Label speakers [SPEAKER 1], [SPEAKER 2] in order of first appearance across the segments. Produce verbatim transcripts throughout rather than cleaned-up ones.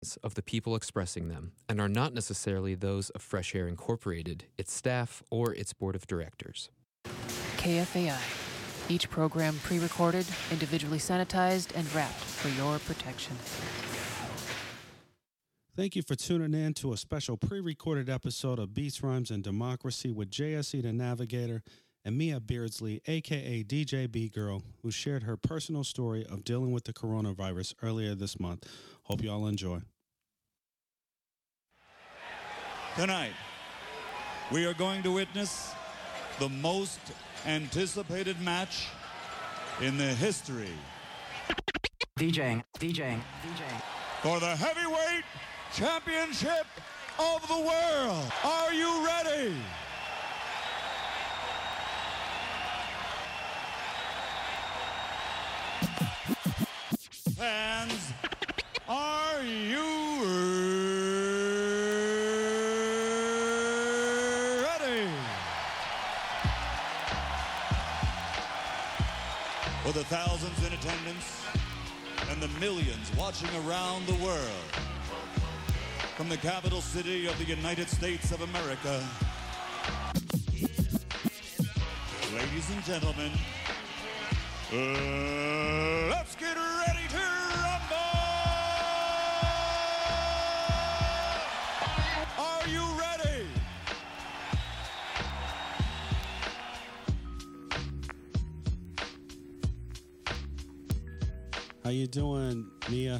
[SPEAKER 1] of the people expressing them and are not necessarily those of Fresh Air Incorporated, its staff, or its board of directors.
[SPEAKER 2] K F A I. Each program pre-recorded, individually sanitized, and wrapped for your protection.
[SPEAKER 3] Thank you for tuning in to a special pre-recorded episode of Beats, Rhymes, and Democracy with J S E the Navigator and Mia Beardsley, a k a. D J B-Girl, who shared her personal story of dealing with the coronavirus earlier this month. Hope you all enjoy.
[SPEAKER 4] Tonight, we are going to witness the most anticipated match in the history.
[SPEAKER 5] DJing, DJing, DJing.
[SPEAKER 4] For the heavyweight championship of the world. Are you ready? Fans, are you ready? For the thousands in attendance and the millions watching around the world, from the capital city of the United States of America, ladies and gentlemen, uh, let's get ready to rumble! Are you ready?
[SPEAKER 3] How you doing, Mia?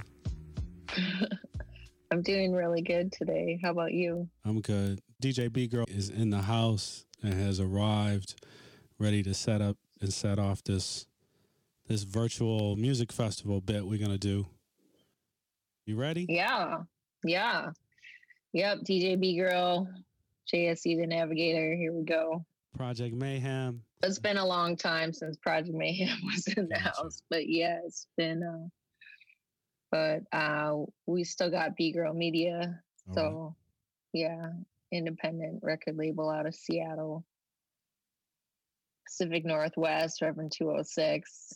[SPEAKER 6] I'm doing really good today. How about you?
[SPEAKER 3] I'm good. D J B-Girl is in the house and has arrived, ready to set up and set off this this virtual music festival bit we're going to do. You ready?
[SPEAKER 6] Yeah. Yeah. Yep. D J B-Girl, J S E the Navigator. Here we go.
[SPEAKER 3] Project Mayhem.
[SPEAKER 6] It's been a long time since Project Mayhem was in the
[SPEAKER 3] Gotcha.
[SPEAKER 6] house, but yeah, it's been, uh, but uh, we still got B-Girl Media.
[SPEAKER 3] All
[SPEAKER 6] So
[SPEAKER 3] right.
[SPEAKER 6] yeah, independent record label out of Seattle. Pacific Northwest, Reverend two oh six,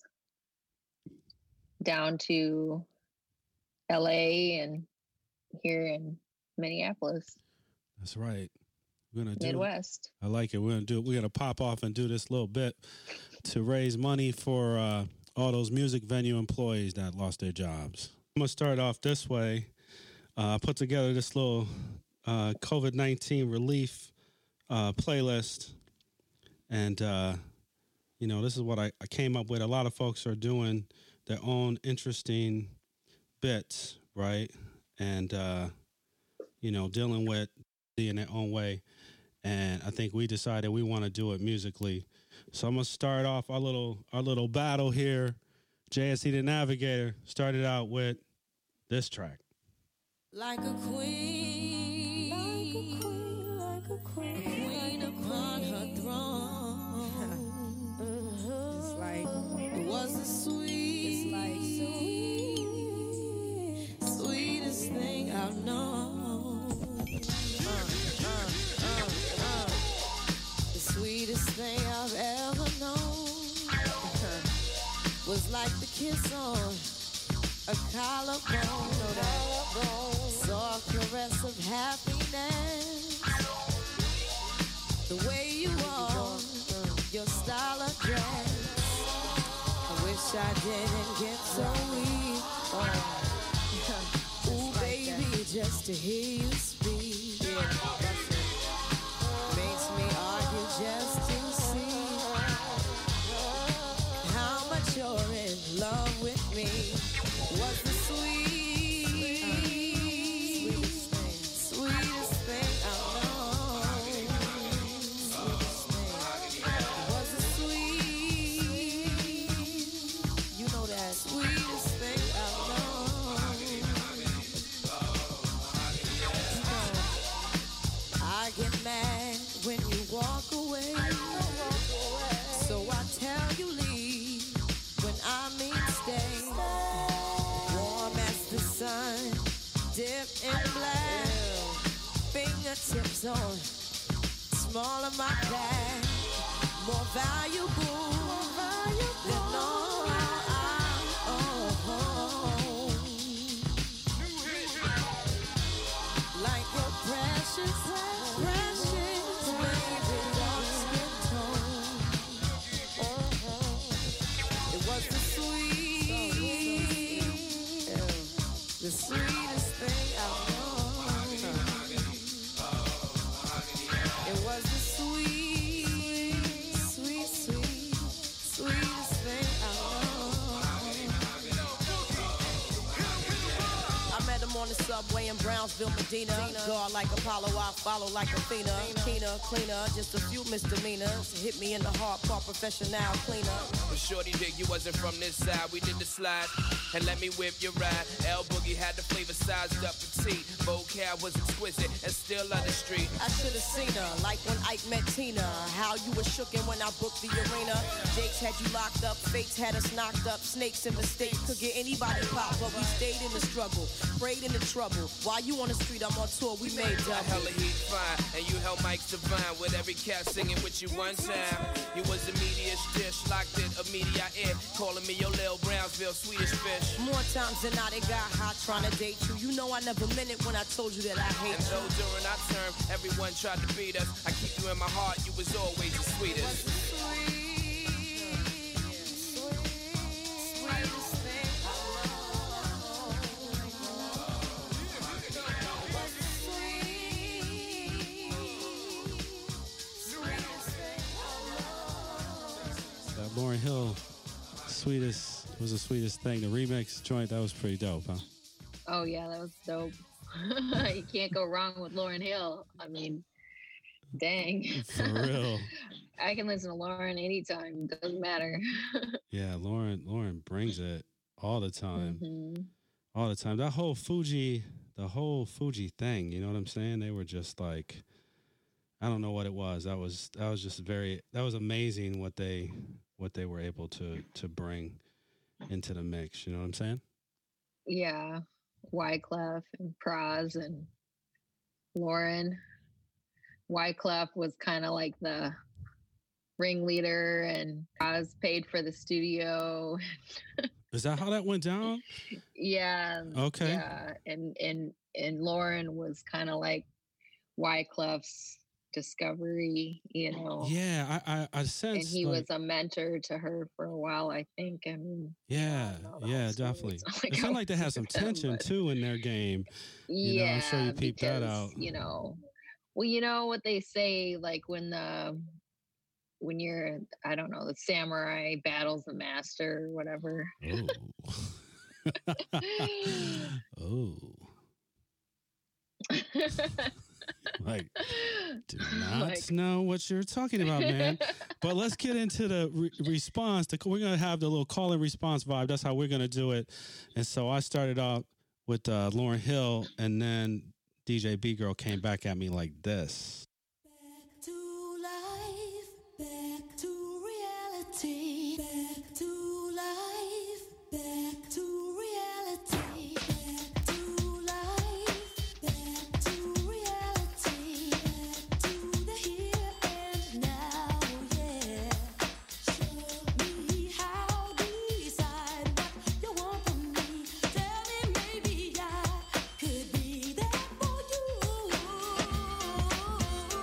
[SPEAKER 6] down to L A and here in Minneapolis,
[SPEAKER 3] That's right. We're going to do
[SPEAKER 6] Midwest.
[SPEAKER 3] I like it. We're going to do We're going to pop off and do this little bit to raise money for uh, all those music venue employees that lost their jobs. I'm going to start off this way. Uh, I put together this little uh, COVID nineteen relief uh, playlist. And, uh, you know, this is what I, I came up with. A lot of folks are doing their own interesting bits, right? And, uh, you know, dealing with in their own way. And I think we decided we want to do it musically. So I'm going to start off our little our little battle here. J S E the Navigator started out with this track.
[SPEAKER 7] Like a queen, like a queen, like a queen, a queen upon her throne. It's like it was the sweet, it's like sweet, sweetest thing I've known. Uh, uh, uh, uh. The sweetest thing I've ever known was like the kiss on a collarbone, no that soft caress of happiness. The way you walk, your style of dress. I wish I didn't get so weak. Oh. Ooh, baby, just to hear you speak makes me argue just to see how much you're in love with me. Was the sweet, sweetest thing I know. Sweetest thing. Was the sweet, you know that sweetest thing I know. I get mad when you walk away, so I tell you leave when I mean stay. Warm as the sun, dipped in black, fingertips on small of my back, more valuable than all I own. sweetest thing I know. It was the sweet, sweet, sweet, sweetest thing I know. I met him on the subway in Brownsville, Medina. God like Apollo, I follow like Athena. Keener, cleaner, just a few misdemeanors. Hit me in the heart, part professional cleaner.
[SPEAKER 8] But shorty dig, you wasn't from this side. We did the slide and let me whip your ride. L Boogie had the flavor sized up petite. Vocab was exquisite and still on the street.
[SPEAKER 7] I should have seen her, like when Ike met Tina. How you were shookin' when I booked the arena. Jakes had you locked up, Fates had us knocked up. Snakes and mistakes could get anybody popped, but we stayed in the struggle, prayed in the trouble. While you on the street, I'm on tour, we made double.
[SPEAKER 8] Hella heat fine, and you held mics divine with every cat singing with you one time. You was the meatiest dish, locked in a media ear, calling me your Lil Brownsville Swedish fish.
[SPEAKER 7] More times than not, it got hot trying to date you. You know I never meant it when I told you that I hate
[SPEAKER 8] and
[SPEAKER 7] you.
[SPEAKER 8] And though during our term, everyone tried to beat us, I keep you in my heart, you was always the sweetest.
[SPEAKER 3] Lauryn Hill, sweetest was the sweetest thing. The remix joint, that was pretty dope, huh?
[SPEAKER 6] Oh yeah, that was dope. You can't go wrong with Lauryn Hill. I mean, dang.
[SPEAKER 3] For real.
[SPEAKER 6] I can listen to Lauryn anytime. Doesn't matter.
[SPEAKER 3] Yeah, Lauryn, Lauryn brings it all the time.
[SPEAKER 6] Mm-hmm.
[SPEAKER 3] All the time. That whole Fuji, the whole Fuji thing, you know what I'm saying? They were just like, I don't know what it was. That was that was just very that was amazing what they what they were able to to bring into the mix. You know what I'm saying?
[SPEAKER 6] Yeah. Wyclef and Pras and Lauryn. Wyclef was kind of like the ringleader and Pras paid for the studio.
[SPEAKER 3] Is that how that went down?
[SPEAKER 6] Yeah.
[SPEAKER 3] Okay.
[SPEAKER 6] Yeah. And and and Lauryn was kind of like Wyclef's discovery, you know.
[SPEAKER 3] Yeah, I I, I sense.
[SPEAKER 6] And he
[SPEAKER 3] like,
[SPEAKER 6] was a mentor to her for a while, I think. I mean,
[SPEAKER 3] yeah,
[SPEAKER 6] I
[SPEAKER 3] yeah, definitely.
[SPEAKER 6] It's like
[SPEAKER 3] it sounded like they had some tension
[SPEAKER 6] them,
[SPEAKER 3] too in their game. You
[SPEAKER 6] yeah,
[SPEAKER 3] know, I'm sure you peeped
[SPEAKER 6] because,
[SPEAKER 3] that out.
[SPEAKER 6] You know, well, you know what they say, like when the when you're, I don't know, the samurai battles the master or whatever.
[SPEAKER 3] Oh. Oh. Like, do not like, know what you're talking about, man. But let's get into the re- response. To, we're going to have the little call and response vibe. That's how we're going to do it. And so I started out with uh, Lauryn Hill, and then D J B Girl came back at me like this.
[SPEAKER 7] Back to life, back to reality, back to life, back to reality, back to life, back to reality, back to the here and now, yeah. Show me how to decide what you want from me. Tell me maybe I could be there for you.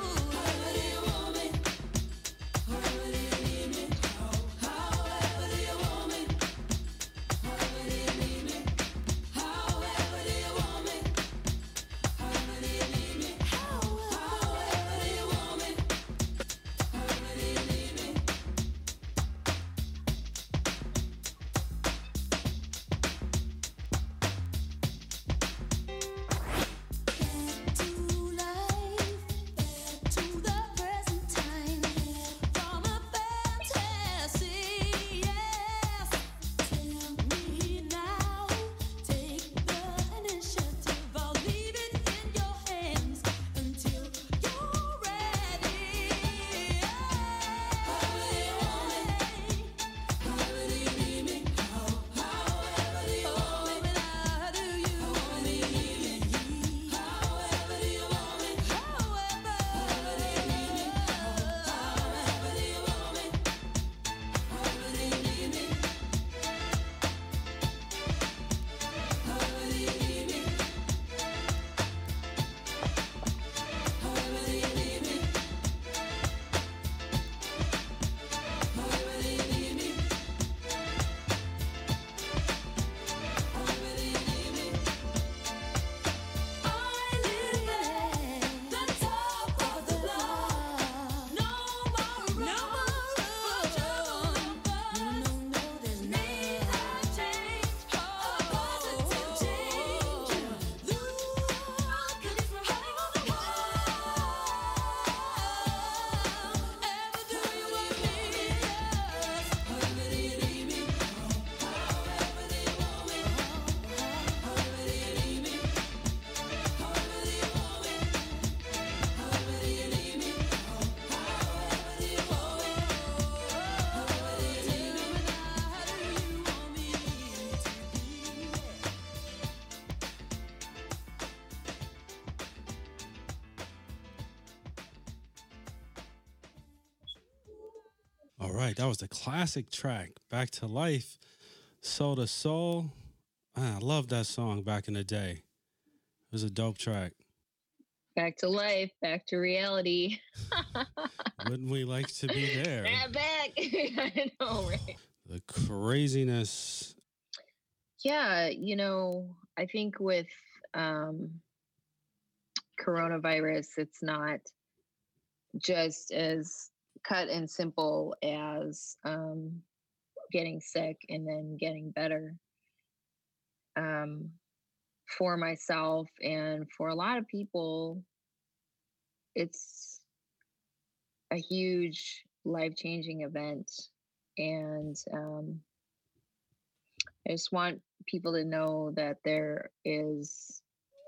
[SPEAKER 3] All right, that was the classic track, Back to Life, Soul to Soul. Man, I love that song back in the day. It was a dope track.
[SPEAKER 6] Back to life, back to reality.
[SPEAKER 3] Wouldn't we like to be there?
[SPEAKER 6] Yeah, back. I know, right?
[SPEAKER 3] The craziness.
[SPEAKER 6] Yeah, you know, I think with um, coronavirus, it's not just as cut and simple as um, getting sick and then getting better. Um, for myself and for a lot of people, it's a huge life-changing event. And um, I just want people to know that there is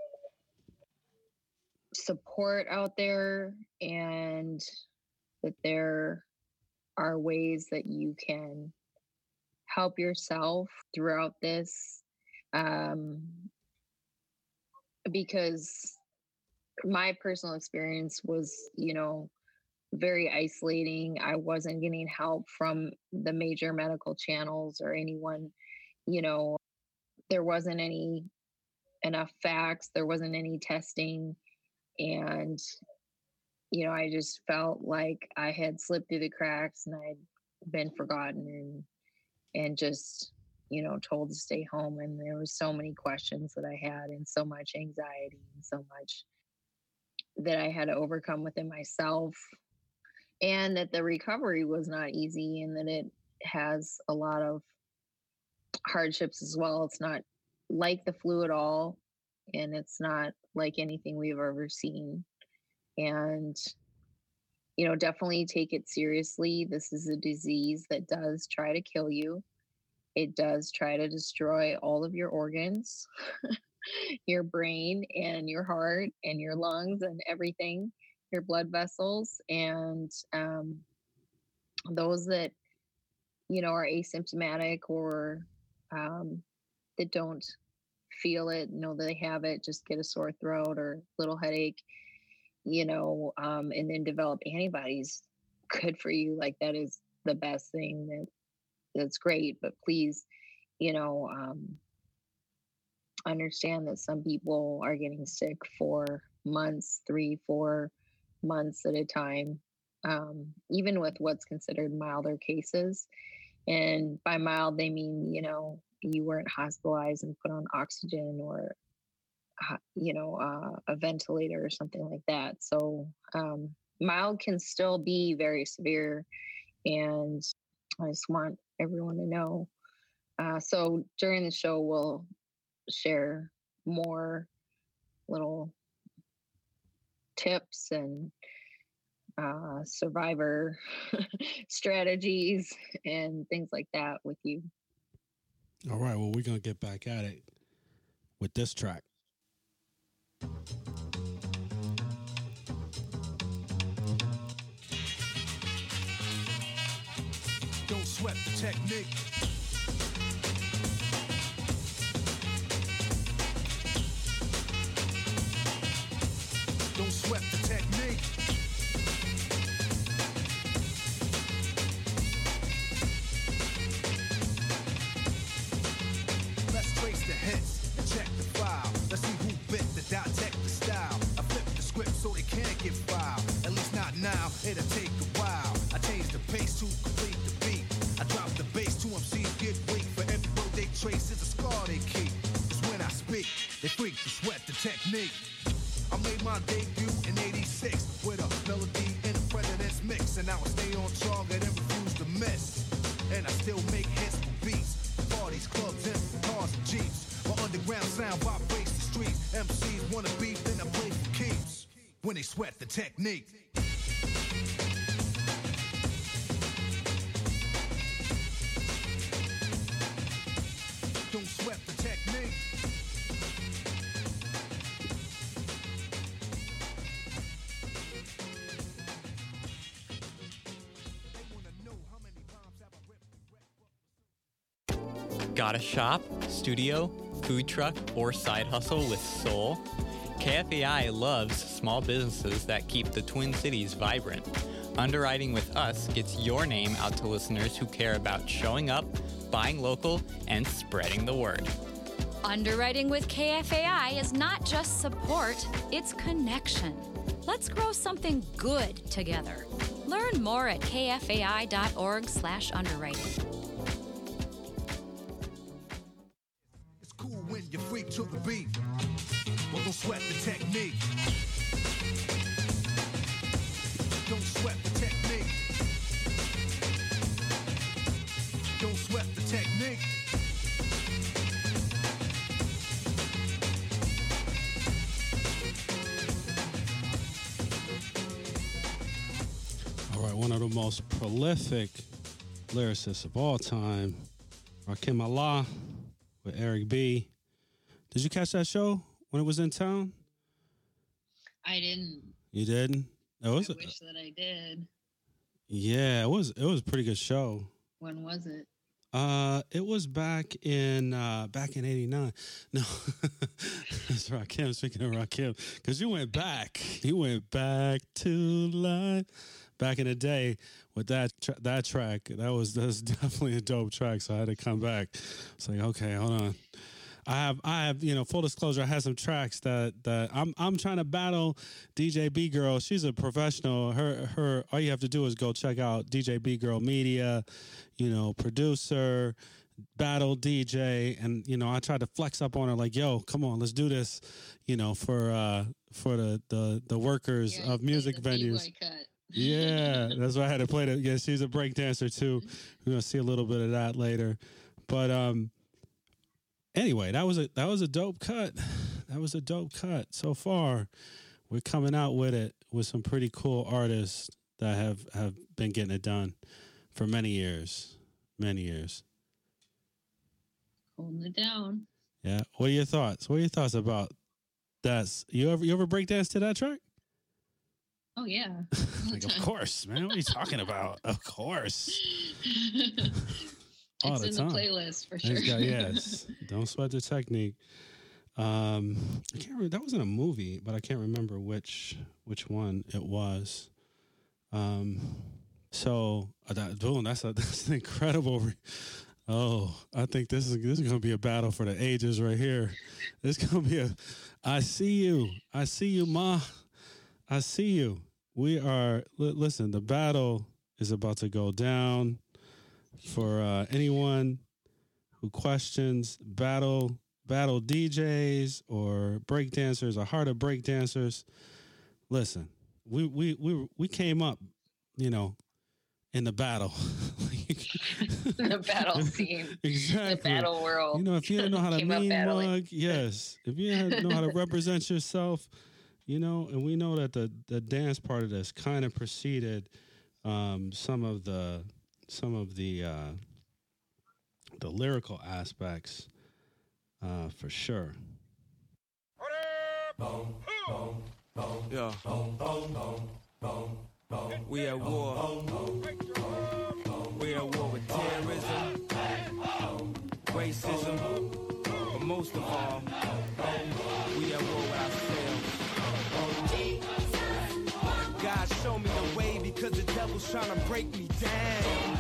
[SPEAKER 6] support out there and that there are ways that you can help yourself throughout this. Um, because my personal experience was, you know, very isolating. I wasn't getting help from the major medical channels or anyone, you know, there wasn't any enough facts, there wasn't any testing. And, you know, I just felt like I had slipped through the cracks and I'd been forgotten and, and just, you know, told to stay home. And there were so many questions that I had and so much anxiety and so much that I had to overcome within myself, and that the recovery was not easy and that it has a lot of hardships as well. It's not like the flu at all. And it's not like anything we've ever seen. And, you know, definitely take it seriously. This is a disease that does try to kill you. It does try to destroy all of your organs, your brain and your heart and your lungs and everything, your blood vessels. And um, those that, you know, are asymptomatic or um, that don't feel it, know that they have it, just get a sore throat or little headache, you know, um, and then develop antibodies. Good for you. Like, that is the best thing. That that's great. But please, you know, um, understand that some people are getting sick for months, three, four months at a time, um, even with what's considered milder cases. And by mild, they mean, you know, you weren't hospitalized and put on oxygen or, uh, you know, uh, a ventilator or something like that. So um, mild can still be very severe. And I just want everyone to know. Uh, so during the show, we'll share more little tips and uh, survivor strategies and things like that with you.
[SPEAKER 3] All right, well, we're going to get back at it with this track.
[SPEAKER 9] Don't sweat the technique. Don't sweat the technique. Let's trace the hits and check the file. Let's see who bit the dissect the style. I flip the script so it can't get filed. At least not now, it'll take a while. I change the pace to complete the beat. I drop the bass to M Cs get weak. For every word they trace is a scar they keep. Cause when I speak, they freak to sweat the technique. I made my debut in eighty-six with a melody in a president's mix. And now I stay on target and refuse to miss. And I still make hits for beats. Parties, clubs, and cars and jeeps. My underground sound vibrates the streets. M Cs wanna beef, then I play for keeps. When they sweat the technique. Don't sweat the technique.
[SPEAKER 10] Got a shop, studio, food truck, or side hustle with soul? K F A I loves small businesses that keep the Twin Cities vibrant. Underwriting with us gets your name out to listeners who care about showing up, buying local, and spreading the word.
[SPEAKER 11] Underwriting with K F A I is not just support, it's connection. Let's grow something good together. Learn more at kfai.org slash underwriting.
[SPEAKER 9] It's cool when you freak to the beat. Well, don't sweat the technique. Don't sweat the technique. Don't sweat the technique.
[SPEAKER 3] All right, one of the most prolific lyricists of all time, Rakim Allah with Eric B. Did you catch that show when it was in town?
[SPEAKER 6] I didn't.
[SPEAKER 3] You didn't? It was.
[SPEAKER 6] I wish that I did.
[SPEAKER 3] Yeah, it was. It was a pretty good show.
[SPEAKER 6] When was it?
[SPEAKER 3] Uh, it was back in uh, back in eighty-nine. No, that's Rakim. Speaking of Rakim, because you went back, you went back to life. Back in the day with that tra- that track, that was that's definitely a dope track. So I had to come back. It's like, okay, hold on. I have I have you know, full disclosure, I had some tracks that that I'm I'm trying to battle D J B Girl. She's a professional. Her her all you have to do is go check out D J B Girl Media, you know, producer, battle D J, and you know, I tried to flex up on her like, yo, come on, let's do this, you know, for uh for the the, the workers
[SPEAKER 6] Yeah,
[SPEAKER 3] of music
[SPEAKER 6] the
[SPEAKER 3] venues.
[SPEAKER 6] B-boy cut.
[SPEAKER 3] Yeah, that's why I had to play it. Yeah, she's a break dancer too. We're gonna see a little bit of that later. But um anyway, that was a that was a dope cut. That was a dope cut. So far, we're coming out with it with some pretty cool artists that have, have been getting it done for many years. Many years.
[SPEAKER 6] Holding it down.
[SPEAKER 3] Yeah. What are your thoughts? What are your thoughts about that? You ever you ever break dance to that track?
[SPEAKER 6] Oh yeah.
[SPEAKER 3] Like, of course, man. What are you talking about? Of course. All
[SPEAKER 6] It's
[SPEAKER 3] the
[SPEAKER 6] in
[SPEAKER 3] time.
[SPEAKER 6] the playlist for sure.
[SPEAKER 3] It's got- yes. Don't sweat the technique. Um, I can't remember. That wasn't a movie, but I can't remember which which one it was. Um, so uh, that, boom, that's a that's an incredible. Re- oh, I think this is this is gonna be a battle for the ages right here. It's gonna be a. I see you. I see you, Ma. I see you. We are. Li- listen, the battle is about to go down. For uh, anyone who questions battle battle D Js or break dancers or heart of break dancers, listen, we we we we came up, you know, in the battle.
[SPEAKER 6] The battle scene.
[SPEAKER 3] Exactly.
[SPEAKER 6] The battle world.
[SPEAKER 3] You know, if you didn't know how to
[SPEAKER 6] Came up
[SPEAKER 3] mean
[SPEAKER 6] battling.
[SPEAKER 3] mug, yes. If you didn't know how to represent yourself, you know, and we know that the the dance part of this kind of preceded um, some of the some of the uh, the lyrical aspects, uh, for sure.
[SPEAKER 8] Yeah. We at war. We at war with terrorism, racism, but most of all, we at war with ourselves. God, show me the way because the devil's trying to break me down.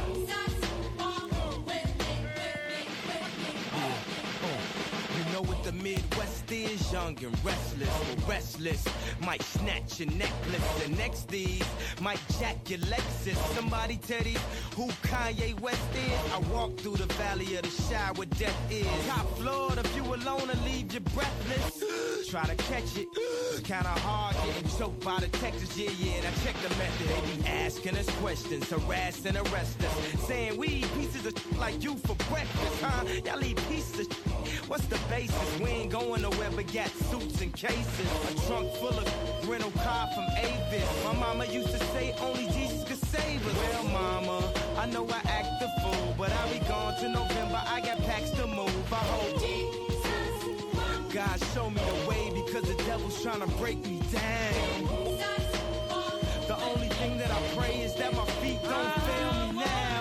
[SPEAKER 8] You know what the Midwest is, young and restless, or restless. Might snatch your necklace, the next these might jack your Lexus. Somebody tell these who Kanye West is. I walk through the valley of the shadow where death is. Top floor, if you alone and leave you breathless. Try to catch it, kinda hard getting choked by the Texas. Yeah, yeah, now check the method. They be asking us questions, harass and arrest us, saying we eat pieces of shit like you for breakfast, huh? Y'all eat pieces of shit. What's the basis? We ain't going nowhere but got suits and cases. A trunk full of rental car from Avis. My mama used to say only Jesus could save us. Well, mama, I know I act the fool, but I'll be gone to November. I got packs to move. I hope God show me the way because the devil's trying to break me down. The only thing that I pray is that my feet don't fail me now.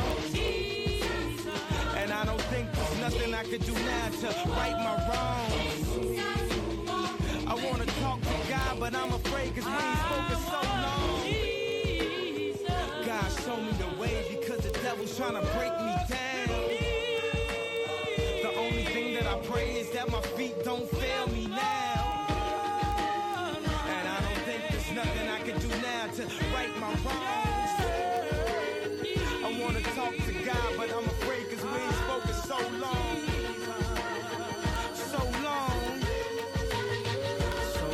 [SPEAKER 8] And I don't think there's nothing I could do now to right my wrongs. I wanna talk to God, but I'm afraid cause we ain't spoken so long. trying to break me down. The only thing that I pray is that my feet don't fail me now. And I don't think there's nothing I can do now to right my wrongs. I wanna talk to God, but I'm afraid cause we ain't spoken so long. So long. So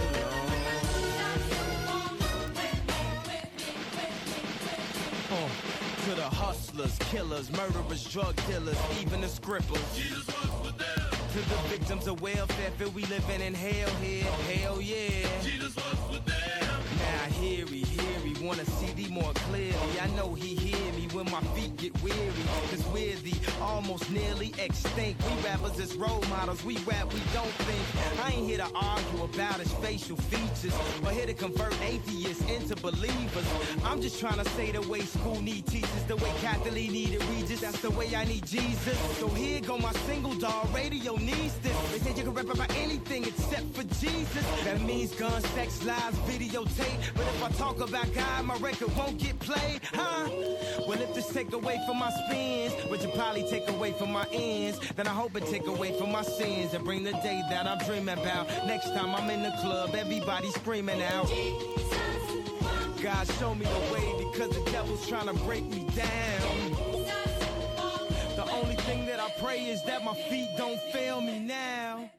[SPEAKER 8] long. Uh, to the hustlers, killers, murderers, drug dealers, even the scribblers. Jesus was with them. To the victims of welfare, feel we living in hell here. Hell yeah. Jesus was with them. Now hear he, hear he, wanna see thee more clearly. I know he hear me when my feet get weary. Cause we're the almost nearly extinct. We rappers as role models, we rap, we don't think. I ain't here to argue about his facial features, or here to convert atheists into believers. I'm just trying to say the way school need teachers, the way Catholic needed Regis, that's the way I need Jesus. So here go my single, dog, radio needs this. They say you can rap about anything except for Jesus. That means guns, sex, lies, videotape. But if I talk about God, my record won't get played, huh? Well, if this take away from my spins, which will probably take away from my ends, then I hope it take away from my sins and bring the day that I'm dreaming about. Next time I'm in the club, everybody screaming out. God, show me the way because the devil's trying to break me down. The only thing that I pray is that my feet don't fail me now.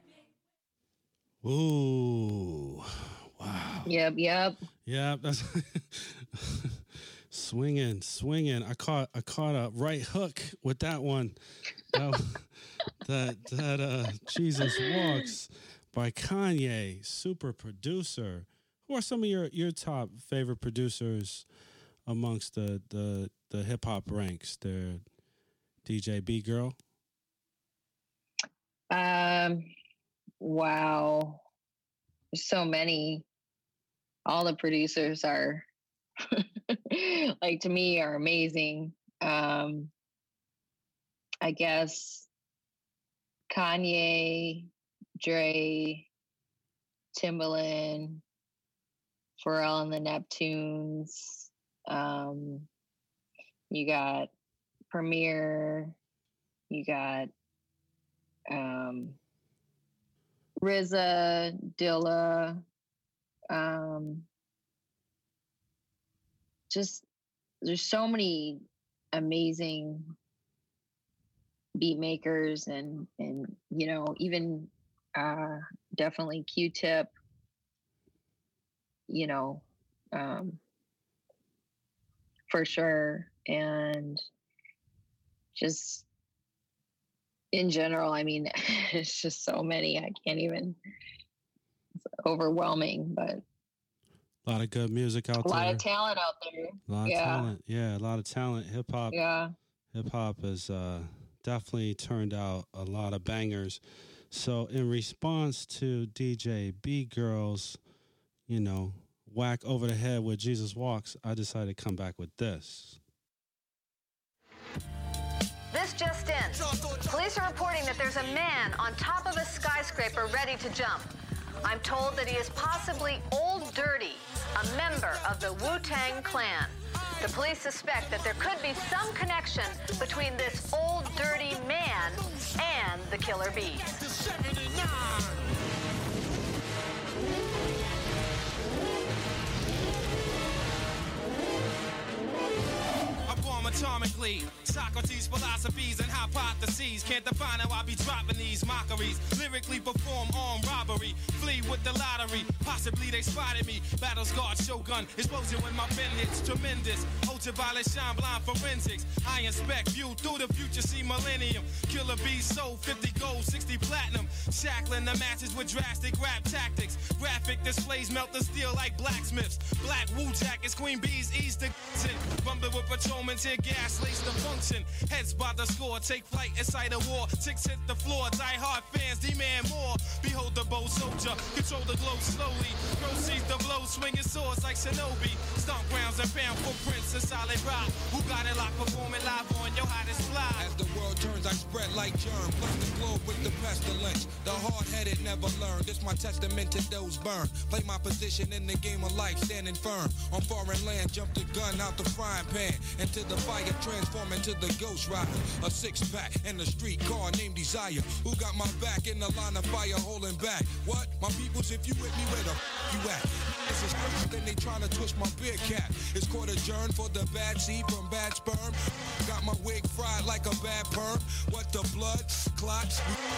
[SPEAKER 3] Ooh. Wow.
[SPEAKER 6] Yep, yep.
[SPEAKER 3] Yeah, that's swinging, swinging. I caught, I caught a right hook with that one. That, that, that uh, Jesus Walks by Kanye, super producer. Who are some of your, your top favorite producers amongst the the, the hip hop ranks? They're D J B Girl.
[SPEAKER 6] Um. Wow. There's so many. All the producers are, like, to me, are amazing. Um, I guess Kanye, Dre, Timbaland, Pharrell and the Neptunes. Um, you got Premier. You got um, R Z A, Dilla. Um, just there's so many amazing beat makers and and you know even uh, definitely Q-Tip. You know, um, for sure, and just in general. I mean, it's just so many. I can't even. Overwhelming, but
[SPEAKER 3] a lot of good music out
[SPEAKER 6] a
[SPEAKER 3] there.
[SPEAKER 6] A lot of talent out there.
[SPEAKER 3] A lot
[SPEAKER 6] yeah.
[SPEAKER 3] of talent. Yeah, a lot of talent. Hip hop.
[SPEAKER 6] Yeah.
[SPEAKER 3] Hip hop has uh, definitely turned out a lot of bangers. So in response to D J B Girl's, you know, whack over the head with Jesus Walks, I decided to come back with this.
[SPEAKER 12] This just in. Police are reporting that there's a man on top of a skyscraper ready to jump. I'm told that he is possibly Old Dirty, a member of the Wu-Tang Clan. The police suspect that there could be some connection between this Old Dirty man and the Killer Bees.
[SPEAKER 13] Atomically, Socrates' philosophies and hypotheses can't define how I be dropping these mockeries. Lyrically perform armed robbery, flee with the lottery. Possibly they spotted me. Battle scarred shogun, explosion when my pen hits tremendous. Ultraviolet shine blind forensics. I inspect, view through the future, see millennium. Killer Bees sold fifty gold, sixty platinum. Shackling the masses with drastic rap tactics. Graphic displays melt the steel like blacksmiths. Black Wu jackets, Queen Bees ease the rumbling with patrolmen, tear gas, lace the function. Heads by the score, take flight inside a war. Ticks hit the floor, die hard fans demand more. Behold the bold soldier, control the glow slowly. Proceeds the blows swinging swords like Shinobi. Stomp grounds and found footprints of solid rock. Who got it locked, performing live on your hottest fly?
[SPEAKER 14] As the world turns, I spread like germ. Plus the globe with the pestilence. The hard-headed never learn. This my testament to those burned. Play my position in the game of life, standing firm. On foreign land, jump the gun out the frying pan. Into the fire, transform into the Ghost Rider. A six-pack and a street car named Desire. Who got my back in the line of fire holding back? What? My peoples, if you with me, where the f*** you at? This is crazy, then they trying to twist my beard cap. It's court adjourned for the bad seed from bad sperm. Got my wig fried like a bad perm. What the blood? Clots?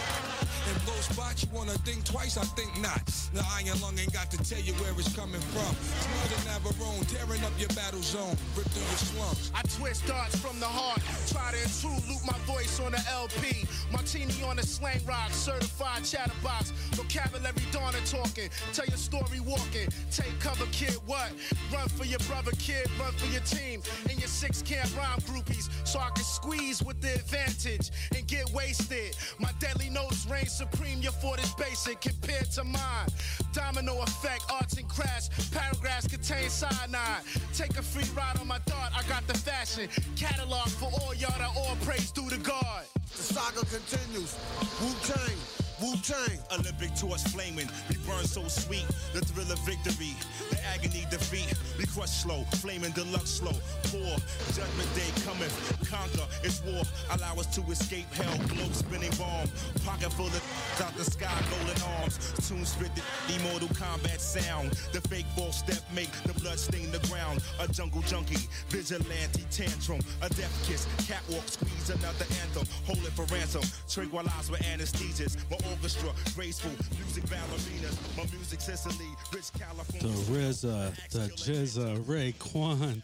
[SPEAKER 14] In low spots, you wanna think twice? I think not. The iron lung ain't got to tell you where it's coming from. Smell the Navarone, tearing up your battle zone. Rip through your slums.
[SPEAKER 15] I twist darts from the heart. Try to intrude, loop my voice on the L P. Martini on the slang rock, certified chatterbox. Vocabulary Donna talking. Tell your story walking. Take cover, kid, what? Run for your brother, kid. Run for your team. And your six camp rhyme groupies. So I can squeeze with the advantage and get wasted. My deadly notes reign supreme. Your fort is basic compared to mine. Domino effect, arts and crafts. Paragraphs contain cyanide. Take a free ride on my dart. I got the fashion. Catalog for all y'all that all praise due to God.
[SPEAKER 14] The saga continues. Wu-Tang. Wu-Tang.
[SPEAKER 16] Olympic torch flaming, we burn so sweet. The thrill of victory, the agony defeat. We crush slow, flaming deluxe slow. Poor, judgment day coming. Conquer, it's war. Allow us to escape hell. Globe spinning bomb. Pocket full of out the sky, golden arms. Tune spit the immortal combat sound. The fake false step make the blood stain the ground. A jungle junkie, vigilante tantrum. A death kiss, catwalk squeeze another anthem. Hold it for ransom. Tranquilize with anesthesias. My orchestra, graceful, music ballerinas. My music Sicily, rich California.
[SPEAKER 3] The R Z A, the Jizza, Raekwon.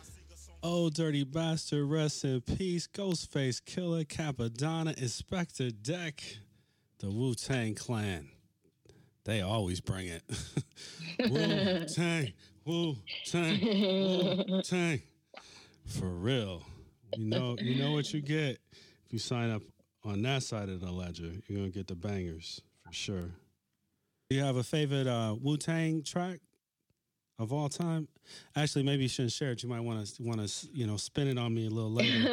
[SPEAKER 3] Oh, Dirty Bastard, rest in peace. Ghostface Killer, Capadonna, Inspector Deck. The Wu-Tang Clan. They always bring it. Wu-Tang, Wu-Tang, Wu-Tang. For real. You know, you know what you get if you sign up on that side of the ledger. You're going to get the bangers for sure. Do you have a favorite uh, Wu-Tang track of all time? Actually, maybe you shouldn't share it. You might want to want to you know spin it on me a little later.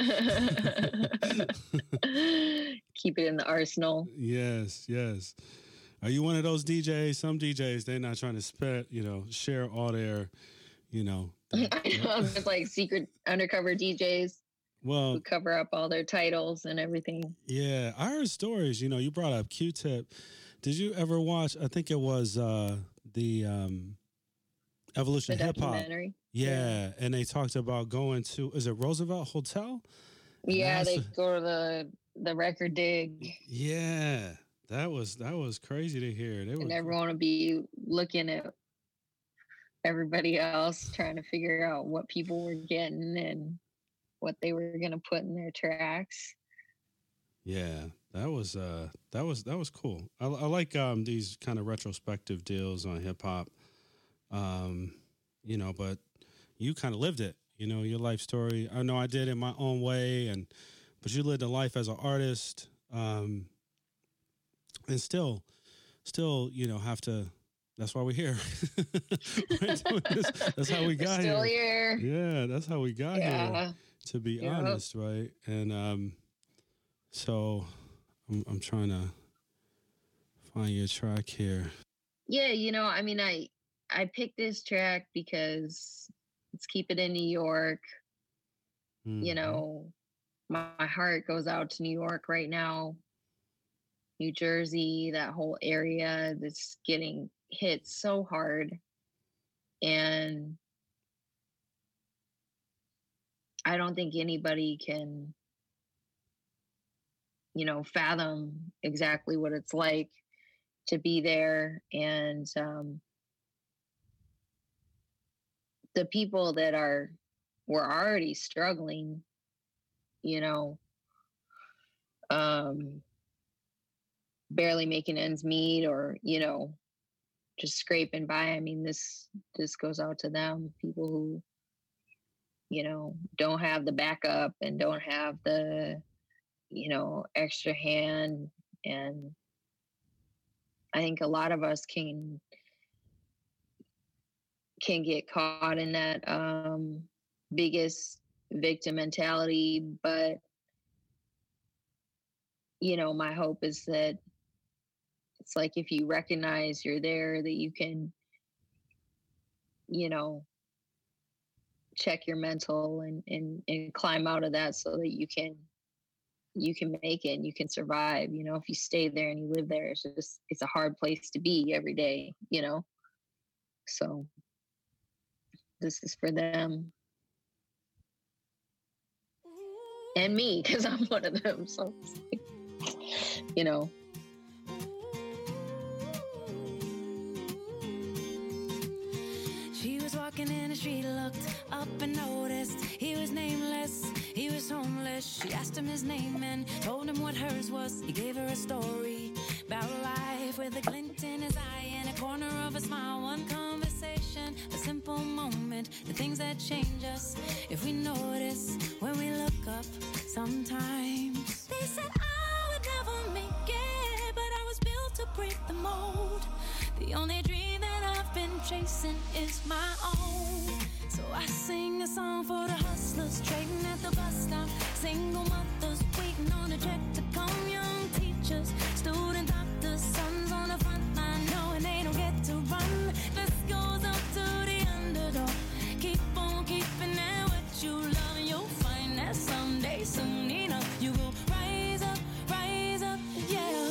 [SPEAKER 6] Keep it in the arsenal.
[SPEAKER 3] Yes, yes. Are you one of those D Js? Some D Js, they're not trying to spit, you know, share all their, you know.
[SPEAKER 6] I know, it's like secret undercover D Js.
[SPEAKER 3] Well,
[SPEAKER 6] who cover up all their titles and everything.
[SPEAKER 3] Yeah, I heard stories. You know, you brought up Q-Tip. Did you ever watch? I think it was uh, the um, Evolution
[SPEAKER 6] The
[SPEAKER 3] Hip Hop.
[SPEAKER 6] documentary.
[SPEAKER 3] Yeah,
[SPEAKER 6] Yeah.
[SPEAKER 3] and they talked about going to. Is it Roosevelt Hotel?
[SPEAKER 6] Yeah,
[SPEAKER 3] And
[SPEAKER 6] they
[SPEAKER 3] that's-
[SPEAKER 6] go to the the record dig,
[SPEAKER 3] Yeah, that was that was crazy to hear. They
[SPEAKER 6] and
[SPEAKER 3] were,
[SPEAKER 6] everyone will be looking at everybody else, trying to figure out what people were getting and what they were going to put in their tracks.
[SPEAKER 3] yeah, that was uh, that was that was cool. I, I like um, these kind of retrospective deals on hip hop. Um, you know, but you kind of lived it. You know, your life story. I know I did it my own way, and but you lived a life as an artist, um, and still, still, you know, have to. That's why we're here. Right, doing this. That's how we got
[SPEAKER 6] Still
[SPEAKER 3] here.
[SPEAKER 6] here.
[SPEAKER 3] Yeah, that's how we got
[SPEAKER 6] Yeah.
[SPEAKER 3] here. To be
[SPEAKER 6] Yep.
[SPEAKER 3] honest, right? And um, so I'm I'm trying to find your track here.
[SPEAKER 6] Yeah, you know, I mean, I I picked this track because let's keep it in New York. You
[SPEAKER 3] Mhm.
[SPEAKER 6] know, my, my heart goes out to New York right now. New Jersey, that whole area that's getting hit so hard. And I don't think anybody can, you know, fathom exactly what it's like to be there. And um, the people that are were already struggling, you know, um, barely making ends meet, or you know, just scraping by. I mean, this this goes out to them, people who, you know, don't have the backup and don't have the, you know, extra hand. And I think a lot of us can can get caught in that um, biggest victim mentality. But, you know, my hope is that it's like if you recognize you're there, that you can, you know, check your mental and, and, and climb out of that so that you can you can make it and you can survive. You know, if you stay there and you live there, it's just, it's a hard place to be every day, you know? So this is for them and me, because I'm one of them. So, you know.
[SPEAKER 17] She was walking in the street, looked up and noticed he was nameless, he was homeless. She asked him his name and told him what hers was. He gave her a story about life with a glint in his eye and a corner of a smile. One conversation, a simple moment, the things that change us if we notice when we look up sometimes. They said I would never make it, but I was built to break the mold. The only dream that I've been chasing is my own. So I sing a song for the hustlers trading at the bus stop, single mothers waiting on a check to come, young teachers, student doctors, sons on the front line knowing they don't get to run. This goes up to the underdog. Keep on keeping at what you love and you'll find that someday, soon enough, you will rise up, rise up, yeah.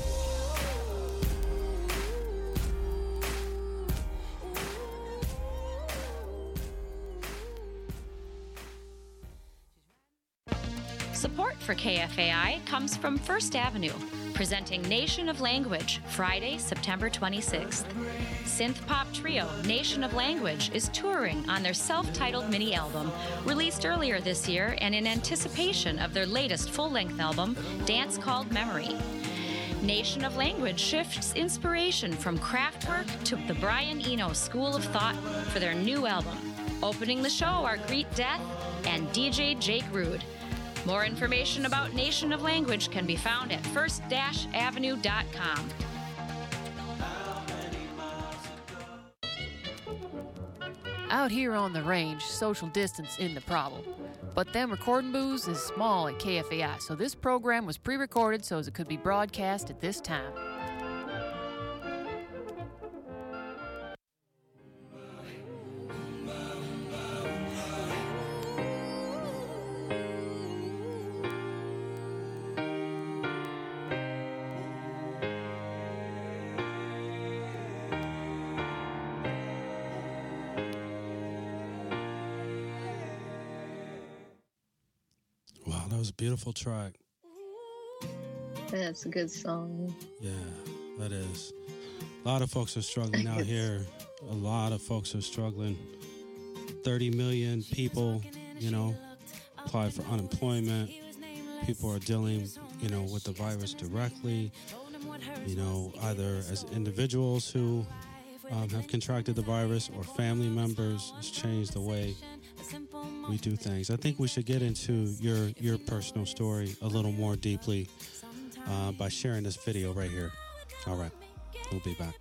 [SPEAKER 11] Support for K F A I comes from First Avenue, presenting Nation of Language, Friday, September twenty-sixth. Synth pop trio Nation of Language is touring on their self-titled mini album, released earlier this year and in anticipation of their latest full-length album, Dance Called Memory. Nation of Language shifts inspiration from Kraftwerk to the Brian Eno School of Thought for their new album. Opening the show are Greet Death and D J Jake Rude. More information about Nation of Language can be found at first avenue dot com.
[SPEAKER 2] Out here on the range, social distance isn't the problem. But them recording booths is small at K F A I, so this program was pre-recorded so as it could be broadcast at this time.
[SPEAKER 3] That was a beautiful track.
[SPEAKER 6] That's a good song.
[SPEAKER 3] Yeah, that is. A lot of folks are struggling out here. A lot of folks are struggling. thirty million people, you know, apply for unemployment. People are dealing, you know, with the virus directly, you know, either as individuals who um, have contracted the virus or family members. It's changed the way we do things. I think we should get into your your personal story a little more deeply uh, by sharing this video right here. All right, we'll be back.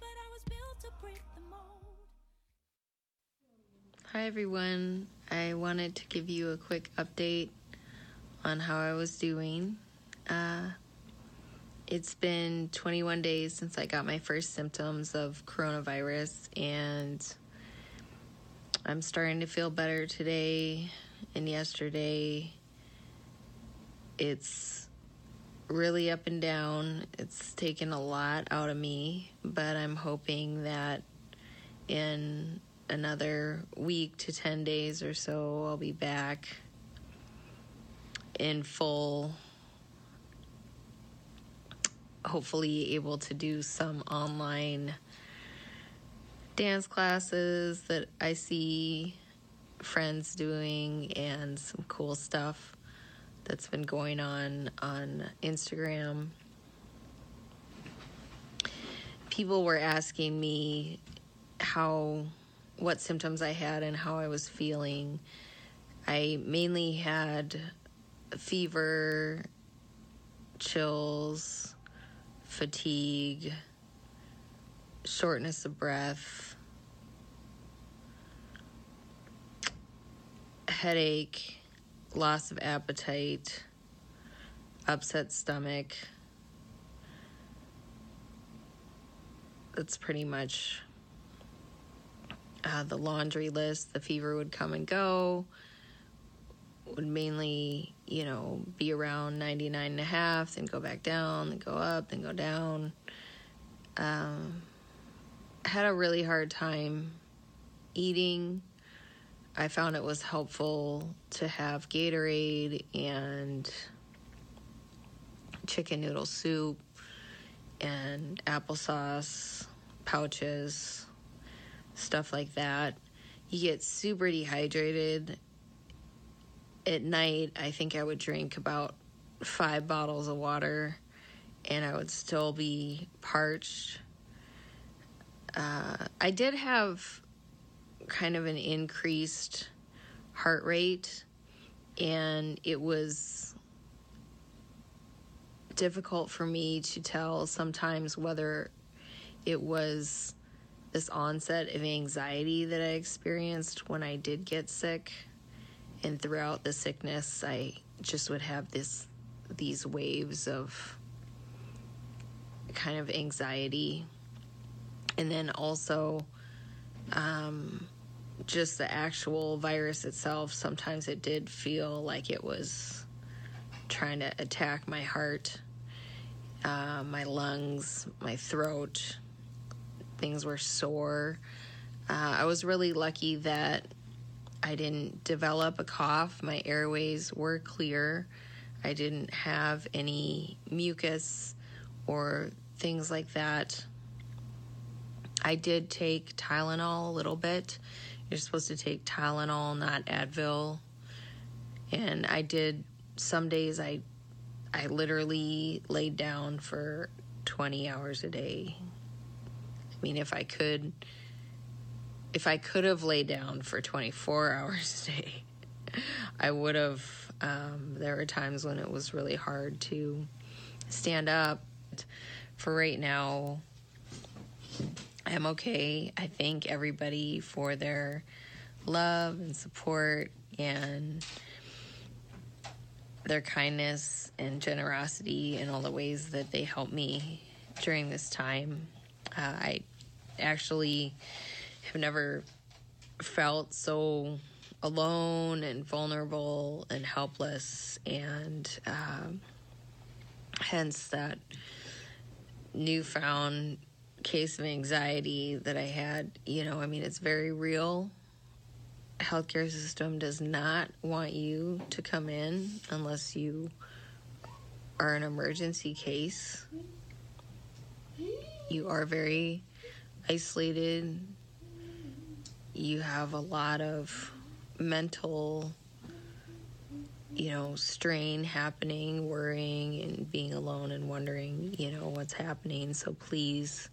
[SPEAKER 18] Hi everyone. I wanted to give you a quick update on how I was doing. Uh, it's been twenty-one days since I got my first symptoms of coronavirus, and I'm starting to feel better today and yesterday. It's really up and down. It's taken a lot out of me, but I'm hoping that in another week to ten days or so, I'll be back in full, hopefully able to do some online dance classes that I see friends doing and some cool stuff that's been going on on Instagram. People were asking me how, what symptoms I had and how I was feeling. I mainly had fever, chills, fatigue, shortness of breath, headache, loss of appetite, upset stomach. That's pretty much uh, the laundry list. The fever would come and go, would mainly, you know, be around ninety-nine and a half, then go back down, then go up, then go down. Um, I had a really hard time eating. I found it was helpful to have Gatorade and chicken noodle soup and applesauce pouches, stuff like that. You get super dehydrated. At night, I think I would drink about five bottles of water, and I would still be parched. Uh, I did have kind of an increased heart rate, and it was difficult for me to tell sometimes whether it was this onset of anxiety that I experienced when I did get sick. And throughout the sickness, I just would have this these waves of kind of anxiety. And then also um, just the actual virus itself. Sometimes it did feel like it was trying to attack my heart, uh, my lungs, my throat. Things were sore. Uh, I was really lucky that I didn't develop a cough. My airways were clear. I didn't have any mucus or things like that. I did take Tylenol a little bit. You're supposed to take Tylenol, not Advil. And I did, some days I I literally laid down for twenty hours a day. I mean, if I could, if I could have laid down for twenty-four hours a day, I would have. Um, there were times when it was really hard to stand up. For right now, I'm okay. I thank everybody for their love and support and their kindness and generosity and all the ways that they helped me during this time. Uh, I actually have never felt so alone and vulnerable and helpless, and um, hence that newfound case of anxiety that I had. You know, I mean, it's very real. Healthcare system does not want you to come in unless you are an emergency case. You are very isolated. You have a lot of mental, you know, strain happening, worrying and being alone and wondering, you know, what's happening. So please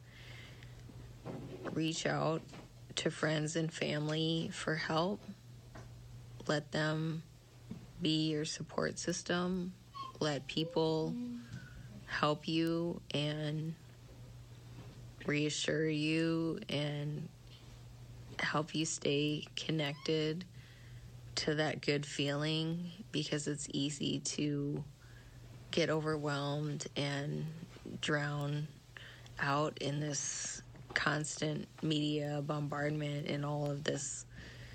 [SPEAKER 18] reach out to friends and family for help. Let them be your support system. Let people help you and reassure you and help you stay connected to that good feeling, because it's easy to get overwhelmed and drown out in this constant media bombardment and all of this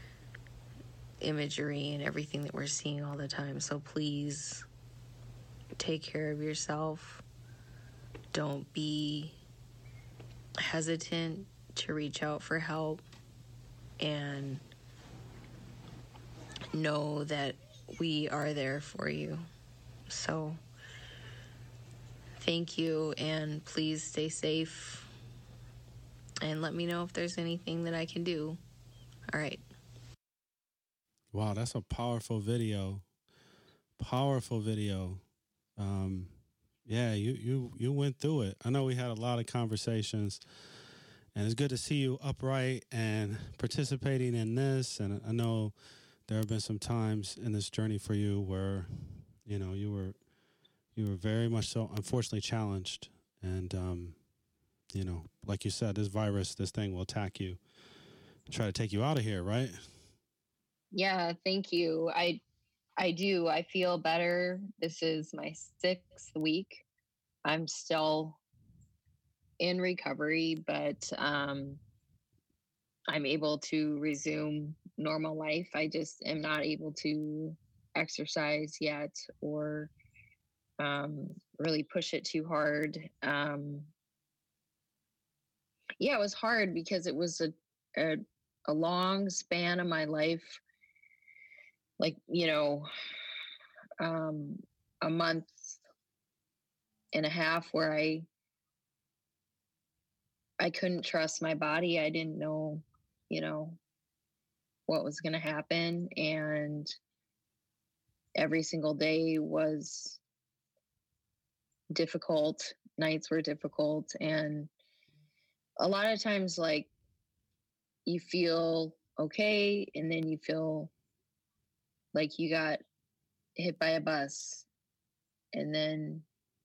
[SPEAKER 18] imagery and everything that we're seeing all the time. So please take care of yourself. Don't be hesitant to reach out for help, and know that we are there for you. So thank you, and please stay safe, and let me know if there's anything that I can do. All right.
[SPEAKER 3] Wow, that's a powerful video. Powerful video. Um, yeah, you, you, you went through it. I know we had a lot of conversations, and it's good to see you upright and participating in this. And I know there have been some times in this journey for you where, you know, you were you were very much so unfortunately challenged. And, um, you know, like you said, this virus, this thing will attack you, try to take you out of here, right?
[SPEAKER 6] Yeah, thank you. I I do. I feel better. This is my sixth week. I'm still in recovery, but um, I'm able to resume normal life. I just am not able to exercise yet or um, really push it too hard. Um, yeah, it was hard because it was a, a, a long span of my life. Like, you know, um, a month and a half where I, I couldn't trust my body. I didn't know, you know, what was going to happen. And every single day was difficult. Nights were difficult. And a lot of times, like, you feel okay. And then you feel like you got hit by a bus, and then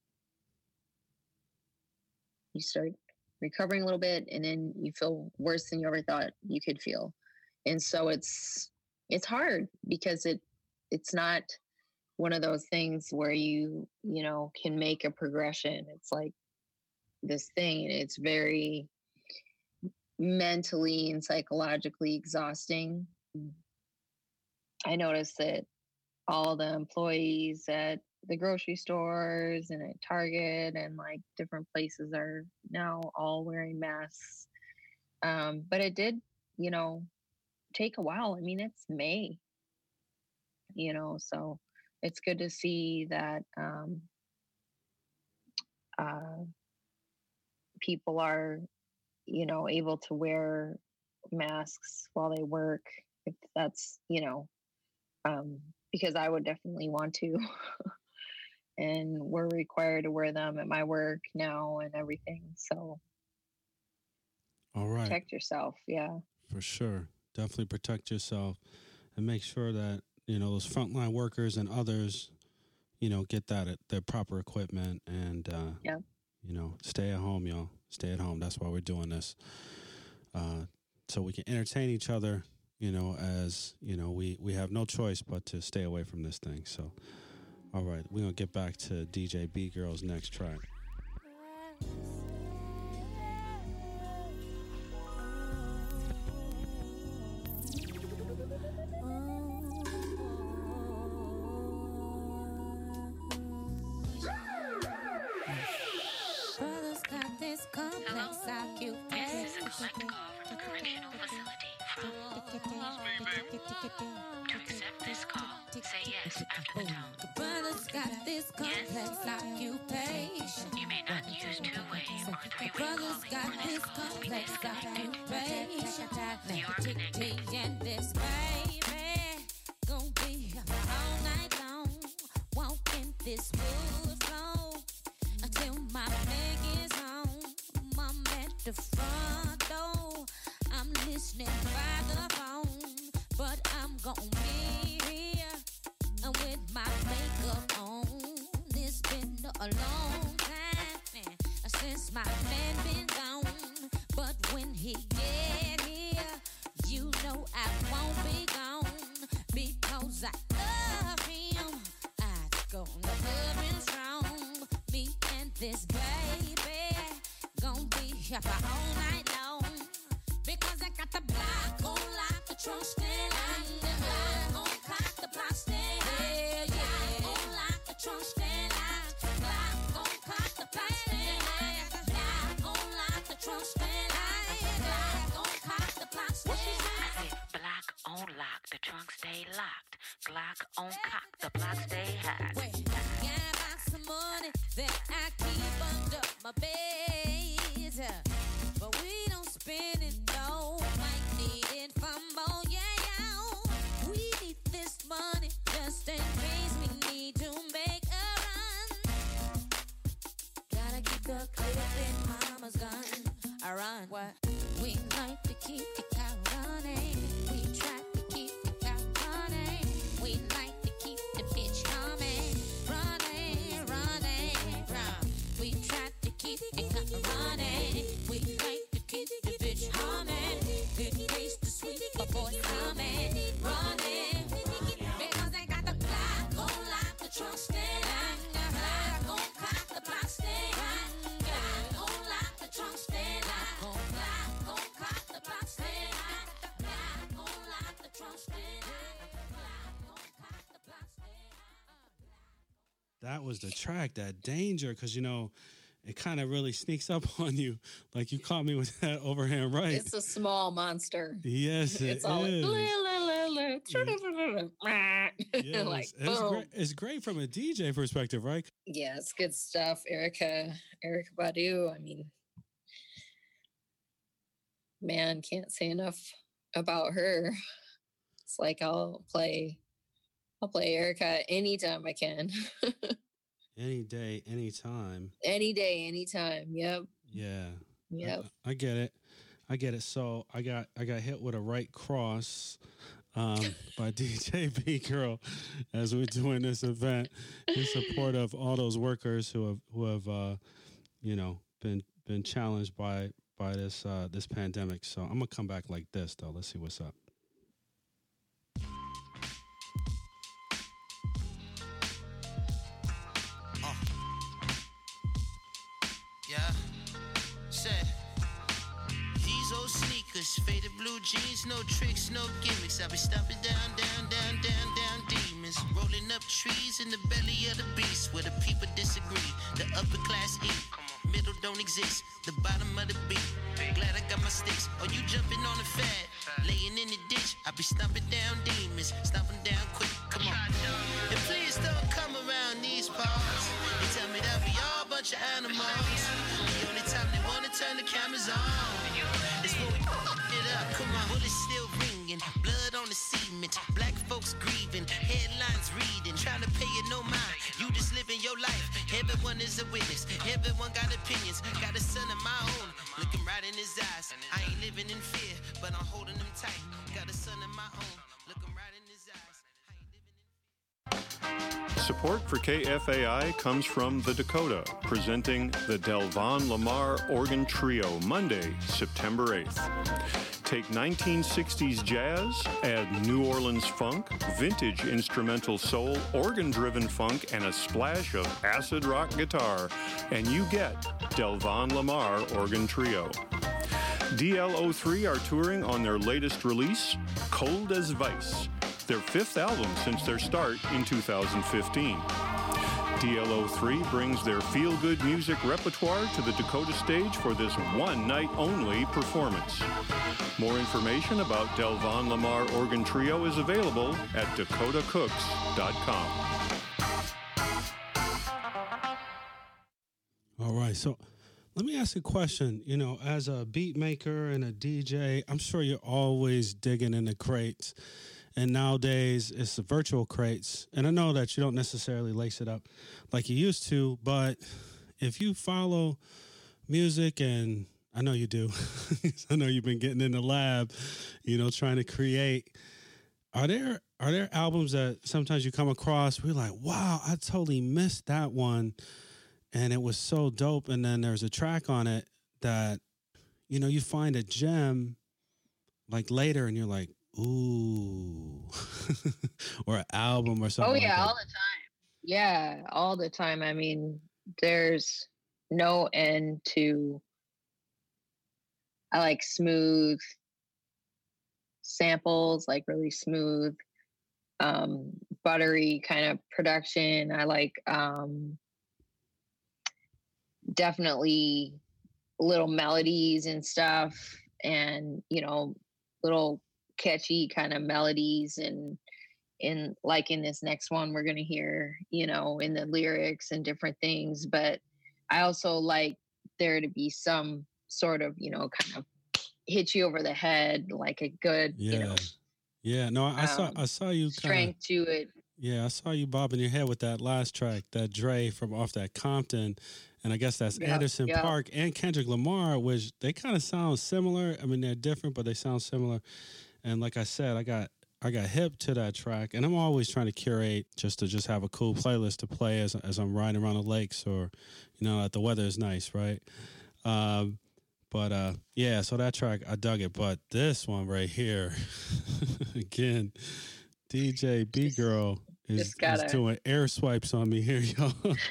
[SPEAKER 6] you start recovering a little bit, and then you feel worse than you ever thought you could feel. And so it's it's hard because it it's not one of those things where you you know can make a progression. It's like this thing, and it's very mentally and psychologically exhausting. I noticed that all the employees at the grocery stores and at Target and like different places are now all wearing masks. Um, but it did, you know, take a while. I mean, it's May, you know, so it's good to see that um, uh, people are, you know, able to wear masks while they work, if that's, you know, um, because I would definitely want to. And we're required to wear them at my work now and everything. So
[SPEAKER 3] all right,
[SPEAKER 6] protect yourself. Yeah,
[SPEAKER 3] for sure. Definitely protect yourself and make sure that, you know, those frontline workers and others, you know, get that at their proper equipment and, uh,
[SPEAKER 6] yeah.
[SPEAKER 3] you know, stay at home, y'all. Stay at home. That's why we're doing this. Uh, so we can entertain each other, you know, as, you know, we, we have no choice but to stay away from this thing. So, all right, we're going to get back to D J B-Girl's next track.
[SPEAKER 19] To accept this call, say yes after the tone. Brothers got this complex occupation. You may not use two-way or three-way
[SPEAKER 7] Brothers got this complex occupation. You're connected. And this baby gon' be all night long, walking this wood floor until my leg is home. I'm at the front door. I'm listening by the phone, but I'm gon' be here with my makeup on. It's been a long time since my man been gone, but when he get here, you know I won't be gone because I love him. I gonna love him strong. Me and this baby gon' be here for all night long. Because I got the block on lock, the trunk still locked. The block on cock, the block still locked. Block on lock, the trunk still locked. Block on cock, the block still locked. Block on lock, the trunk still locked. Block on cock, the block still locked.
[SPEAKER 19] Block on lock, the trunk stay locked. Glock on cock, the block stay hot.
[SPEAKER 7] Wait, yeah, I got some money that I keep under my bed. But we don't spend it though, might need it for more, yeah, yeah. We need this money just in case we need to make a run. Gotta keep the clip in mama's gun. I run. What? We like to keep the car running. We try to keep the car running. We like to keep the bitch humming. Running, running, run. We try to keep the car running. We like to keep the bitch humming. Good taste to
[SPEAKER 3] that was the track, that Danger, because, you know, it kind of really sneaks up on you. Like you caught me with that overhand right.
[SPEAKER 6] It's a small monster.
[SPEAKER 3] Yes, it
[SPEAKER 6] it's all
[SPEAKER 3] is.
[SPEAKER 6] like, la, la, la, la.
[SPEAKER 3] Yes,
[SPEAKER 6] like,
[SPEAKER 3] it's,
[SPEAKER 6] boom.
[SPEAKER 3] great, it's great from a D J perspective, right?
[SPEAKER 6] Yeah, it's good stuff. Erica, Erica Badu. I mean, man, can't say enough about her. It's like I'll play, I'll play Erica anytime I can.
[SPEAKER 3] Any day, any time.
[SPEAKER 6] Any day, anytime. Yep.
[SPEAKER 3] Yeah.
[SPEAKER 6] Yep.
[SPEAKER 3] I, I get it. I get it. So I got I got hit with a right cross um, by D J B Girl as we're doing this event in support of all those workers who have who have uh, you know been been challenged by by this uh, this pandemic. So I'm gonna come back like this though. Let's see what's up.
[SPEAKER 20] Yeah, said these old sneakers, faded blue jeans, no tricks, no gimmicks. I be stomping down, down, down, down, down demons, rolling up trees in the belly of the beast where the people disagree. The upper class eat, middle don't exist, the bottom of the beat. Glad I got my sticks. Or you jumping on the fat, laying in the ditch. I be stomping down demons, stomping down quick. Come on, and please don't come around these parts. They tell me that we all a bunch of animals. The only time they wanna turn the cameras on is when we it up. Come on, bullets still ringing, blood on the cement, black folks grieving, headlines reading, trying to pay it no mind. You just living your life. Everyone is a witness. Everyone got opinions. Got a son of my own, looking right in his eyes. I ain't living in fear, but I'm holding them tight. Got a son of my own, looking right in his eyes.
[SPEAKER 21] Support for K F A I comes from The Dakota, presenting the Delvon Lamar Organ Trio, Monday, September eighth. Take nineteen sixties jazz, add New Orleans funk, vintage instrumental soul, organ-driven funk, and a splash of acid rock guitar, and you get Delvon Lamar Organ Trio. D L O three are touring on their latest release, Cold as Vice, their fifth album since their start in two thousand fifteen. D L O three brings their feel-good music repertoire to the Dakota stage for this one-night-only performance. More information about Delvon Lamar Organ Trio is available at dakota cooks dot com.
[SPEAKER 3] All right, so let me ask you a question. You know, as a beat maker and a D J, I'm sure you're always digging in the crates. And nowadays, it's the virtual crates. And I know that you don't necessarily lace it up like you used to, but if you follow music, and I know you do, I know you've been getting in the lab, you know, trying to create, are there are there albums that sometimes you come across where you're like, wow, I totally missed that one, and it was so dope, and then there's a track on it that, you know, you find a gem like later, and you're like, ooh, or an album or something.
[SPEAKER 6] Oh yeah,
[SPEAKER 3] like that.
[SPEAKER 6] all the time. Yeah, all the time. I mean, there's no end to. I like smooth samples, like really smooth, um, buttery kind of production. I like um, definitely little melodies and stuff, and you know, little catchy kind of melodies, and in like in this next one we're going to hear, you know, in the lyrics and different things. But I also like there to be some sort of, you know, kind of hit you over the head, like a good,
[SPEAKER 3] yeah.
[SPEAKER 6] you know,
[SPEAKER 3] yeah. No, I, I saw
[SPEAKER 6] um,
[SPEAKER 3] I saw you kinda,
[SPEAKER 6] strength to it.
[SPEAKER 3] Yeah, I saw you bobbing your head with that last track, that Dre from off that Compton. And I guess that's
[SPEAKER 6] Yeah,
[SPEAKER 3] Anderson
[SPEAKER 6] yeah.
[SPEAKER 3] Park and Kendrick Lamar, which they kind of sound similar. I mean, they're different, but they sound similar. And like I said, I got I got hip to that track, and I'm always trying to curate just to just have a cool playlist to play as as I'm riding around the lakes, or, you know, that the weather is nice, right? Um, but uh, yeah, so that track, I dug it. But this one right here, again, D J B Girl is,
[SPEAKER 6] just gotta-
[SPEAKER 3] is doing air swipes on me here, y'all.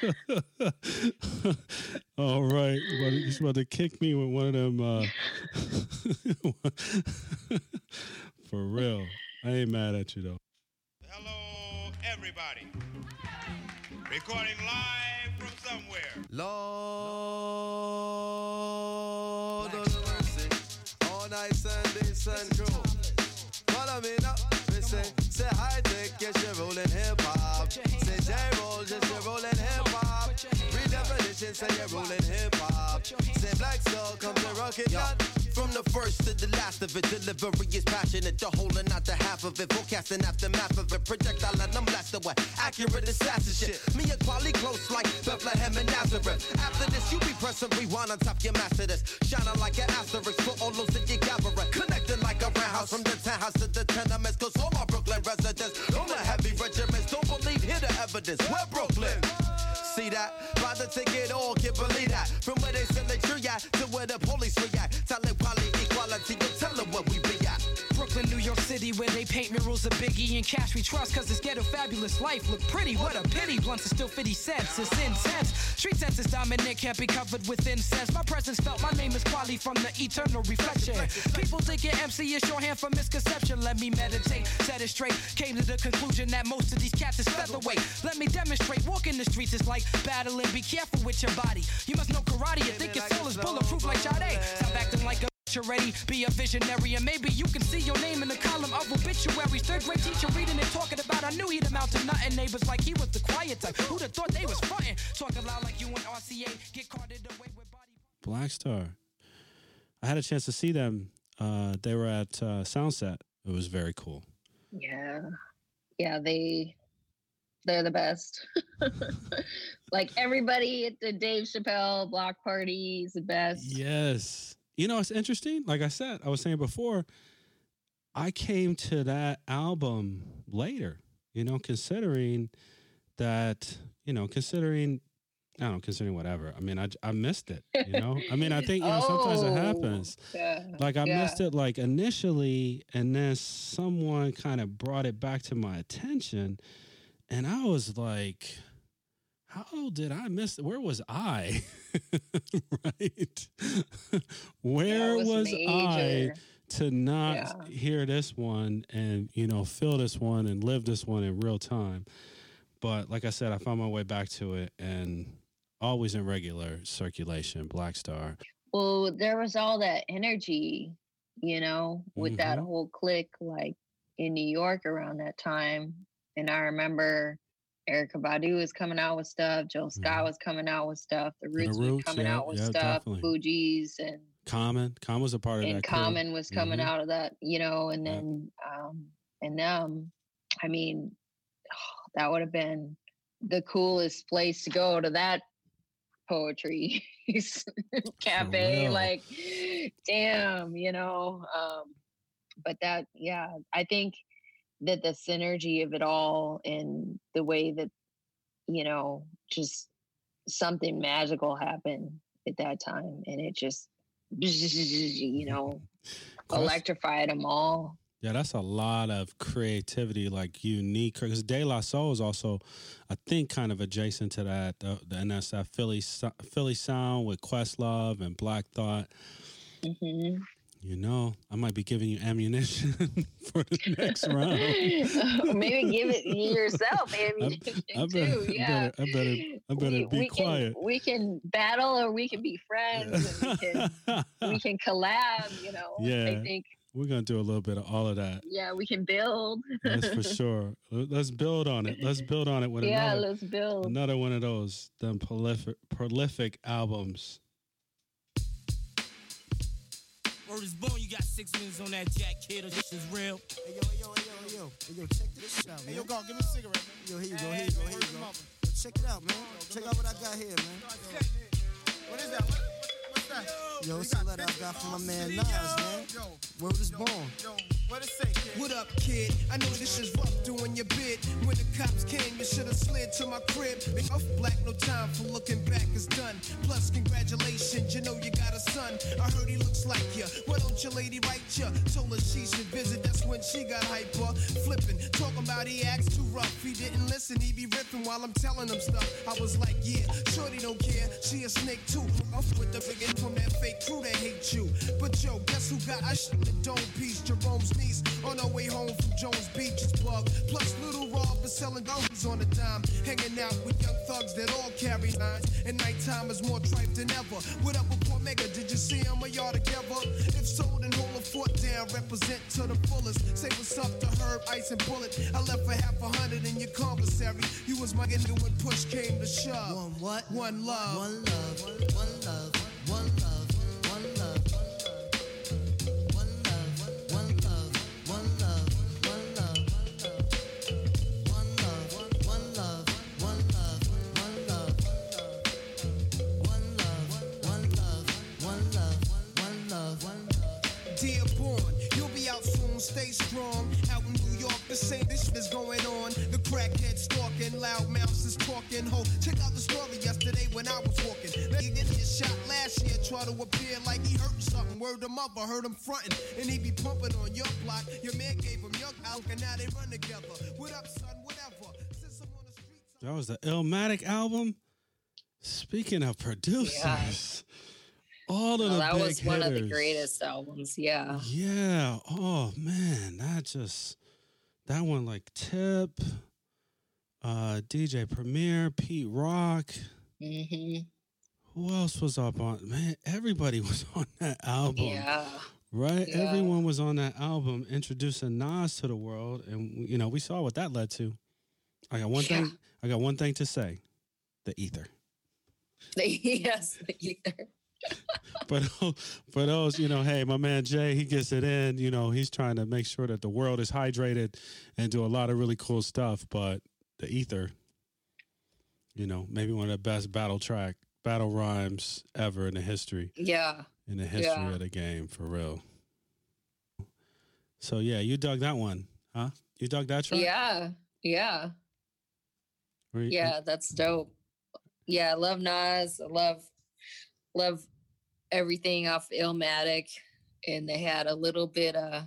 [SPEAKER 3] All right, well, he's about to kick me with one of them. Uh, for real, I ain't mad at you though.
[SPEAKER 16] Hello, everybody.
[SPEAKER 1] Recording live from somewhere.
[SPEAKER 22] Lord of mercy, all nice and decent crew. Follow me now, listen. Say high tech, yes, you're rolling hip hop. Say J roll, yes, you're rolling hip hop. Redefinition, say you're rolling hip hop. Say Black Soul, come to rock it down.
[SPEAKER 23] From the first to the last of it, delivery is passionate. The whole and not the half of it. Forecasting aftermath of it. Projectile and I'm blasted away. Accurate assassin shit. Me and Quali close like Bethlehem and Nazareth. After this, you be pressing rewind on top your master this. Shining like an asterisk for all those that you gather. Connecting like a roundhouse from the townhouse to the tenements. Cause all my Brooklyn residents, all the heavy regiments don't believe, hear the evidence. We're Brooklyn. See that? Buy the ticket, all can believe that. From where they sell the tree at to where the police react. Tell them quality, equality, you tell them where we be at.
[SPEAKER 24] Brooklyn, New York City, where they paint murals of Biggie and Cash we trust, cause this ghetto fabulous life look pretty. What a pity, blunts are still fifty cents, it's intense. Street sense is dominant, can't be covered with incense. My presence felt, my name is Quali from the eternal reflection. People think your M C is shorthand for misconception. Let me meditate, set it straight. Came to the conclusion that most of these cats is featherweight. Let me demonstrate, walking the streets is like battling. Be careful with your body. You must know karate, you think your soul is bulletproof like Sade. Stop acting like a ready, be a visionary, and maybe you can see your name in the column of obituaries. Third grade teacher reading and talking about I knew he'd amount to nothing. Neighbors like he was the quiet type. Who'd have thought they was frontin'? Talking loud like you and R C A. Get carted away with body.
[SPEAKER 3] Black Star. I had a chance to see them. Uh, they were at uh, Soundset. It was very cool.
[SPEAKER 6] Yeah, yeah, they they're the best. Like everybody at the Dave Chappelle block party is the best.
[SPEAKER 3] Yes. You know, it's interesting. Like I said, I was saying before, I came to that album later, you know, considering that, you know, considering, I don't know, considering whatever. I mean, I, I missed it, you know? I mean, I think, you know, sometimes it happens.
[SPEAKER 6] Yeah.
[SPEAKER 3] Like I
[SPEAKER 6] yeah.
[SPEAKER 3] missed it like initially, and then someone kind of brought it back to my attention. And I was like, how did I miss it? Where was I? Right? Where
[SPEAKER 6] was
[SPEAKER 3] was
[SPEAKER 6] major.
[SPEAKER 3] I to not
[SPEAKER 6] Yeah.
[SPEAKER 3] hear this one and, you know, feel this one and live this one in real time? But like I said, I found my way back to it and always in regular circulation, Black Star.
[SPEAKER 6] Well, there was all that energy, you know, with that
[SPEAKER 3] Mhm.
[SPEAKER 6] whole clique, like in New York around that time. And I remember Erykah Badu was coming out with stuff. Joe Scott was coming out with stuff. The Roots, was
[SPEAKER 3] Roots,
[SPEAKER 6] coming
[SPEAKER 3] yeah,
[SPEAKER 6] out with
[SPEAKER 3] yeah,
[SPEAKER 6] stuff.
[SPEAKER 3] definitely.
[SPEAKER 6] Fugees and
[SPEAKER 3] Common. Common was a part of
[SPEAKER 6] and
[SPEAKER 3] that crew.
[SPEAKER 6] Common was coming
[SPEAKER 3] Mhm.
[SPEAKER 6] out of that, you know, and then um and them. I mean, that would have been the coolest place to go, to that poetry cafe.
[SPEAKER 3] real.
[SPEAKER 6] Like, damn, you know. Um, but that, yeah, I think that the synergy of it all and the way that, you know, just something magical happened at that time, and it just, you know, electrified them all.
[SPEAKER 3] Yeah, that's a lot of creativity, like unique. Because De La Soul is also, I think, kind of adjacent to that, uh, and that's that Philly so- Philly sound with Questlove and Black Thought.
[SPEAKER 6] Mm-hmm.
[SPEAKER 3] You know, I might be giving you ammunition for the next round.
[SPEAKER 6] Maybe give it yourself ammunition
[SPEAKER 3] I better,
[SPEAKER 6] too. Yeah,
[SPEAKER 3] I better, I better, I better
[SPEAKER 6] we,
[SPEAKER 3] be
[SPEAKER 6] we
[SPEAKER 3] quiet.
[SPEAKER 6] Can, we can battle, or we can be friends. And we can we can collab. You know,
[SPEAKER 3] Yeah.
[SPEAKER 6] I think.
[SPEAKER 3] We're gonna do a little bit of all of that.
[SPEAKER 6] Yeah, we can build.
[SPEAKER 3] That's for sure. Let's build on it. Let's build on it with
[SPEAKER 6] Yeah,
[SPEAKER 3] another,
[SPEAKER 6] let's build.
[SPEAKER 3] another one of those them prolific prolific albums.
[SPEAKER 8] Word is born, you got six minutes on that jack, kid. This is real.
[SPEAKER 25] Hey, yo, hey, yo, hey, yo, hey, yo. Hey, yo, check this shit out, man.
[SPEAKER 15] Hey, yo, go, give me a cigarette, man.
[SPEAKER 25] Yo, here you go, here you go, here you go. Yo, check it out, man. Check out what I got here, man.
[SPEAKER 15] What is that? What, what's that?
[SPEAKER 25] Yo, it's a letter I got from my man Nas, man. Word is born.
[SPEAKER 15] What it say, kid?
[SPEAKER 26] What up, kid? I know this is rough doing your bid. When the cops came, you should have slid to my crib. Big off black, no time for looking back is done. Plus, congratulations, you know you got a son. I heard he looks like you. Why don't your lady write you? Told her she should visit, that's when she got hyper. flipping, talking about he acts too rough. He didn't listen, he be ripping while I'm telling him stuff. I was like, yeah, shorty don't care, she a snake too. Off with the figure from that fake crew that hate you. But yo, guess who got I shit the dome piece? Jerome's niece on her way home from Jones Beach is bugged. Plus little Rob is selling donkeys on the dime, hanging out with young thugs that all carry lines. And nighttime is more tripe than ever. What up with Port Mega? Did you see him or y'all together? If so, then hold a foot down, represent to the fullest. Say what's up to Herb, Ice, and Bullet. I left for half a hundred in your commissary. You was my nigga when push came to shove. One what? One love. One love. One love. One love. One love. One love. One love. One love. One love. One love. One love. One love. One love. One love. One love. One love. One love. One love. Dear born, you'll be out soon. Stay strong. Out in New York, the same this is going on. The crackhead stalking, loud mouths is talking. Ho, check out the story yesterday when I was walking. Now he didn't get shot last year, try to appear like he hurt something. Word him up, I heard him fronting, and he be pumping on your block. Your man gave him young alk, and now they run together. What up, son? Whatever. Since I'm on the streets,
[SPEAKER 3] That was the Illmatic album. Speaking of producers, all of
[SPEAKER 6] Well,
[SPEAKER 3] the
[SPEAKER 6] that
[SPEAKER 3] big
[SPEAKER 6] was one of the
[SPEAKER 3] hitters.
[SPEAKER 6] greatest albums. Yeah.
[SPEAKER 3] Yeah. Oh man, that just that one like Tip, uh, D J Premier, Pete Rock.
[SPEAKER 6] Mm-hmm.
[SPEAKER 3] Who else was up on? Man, everybody was on that album.
[SPEAKER 6] Yeah.
[SPEAKER 3] Right.
[SPEAKER 6] Yeah.
[SPEAKER 3] Everyone was on that album, introducing Nas to the world, and you know we saw what that led to. I got one
[SPEAKER 6] Yeah.
[SPEAKER 3] thing. I got one thing to say: the ether.
[SPEAKER 6] Yes, the ether.
[SPEAKER 3] But for those, you know, hey, my man Jay, he gets it in. You know, he's trying to make sure that the world is hydrated and do a lot of really cool stuff. But the ether, you know, maybe one of the best battle track, battle rhymes ever in the history.
[SPEAKER 6] Yeah.
[SPEAKER 3] In the history
[SPEAKER 6] Yeah.
[SPEAKER 3] of the game, for real. So, yeah, you dug that one, huh? You dug that track?
[SPEAKER 6] Yeah. Yeah.
[SPEAKER 3] Were you-
[SPEAKER 6] Yeah, that's dope. Yeah, I love Nas. I love love everything off Illmatic. And they had a little bit of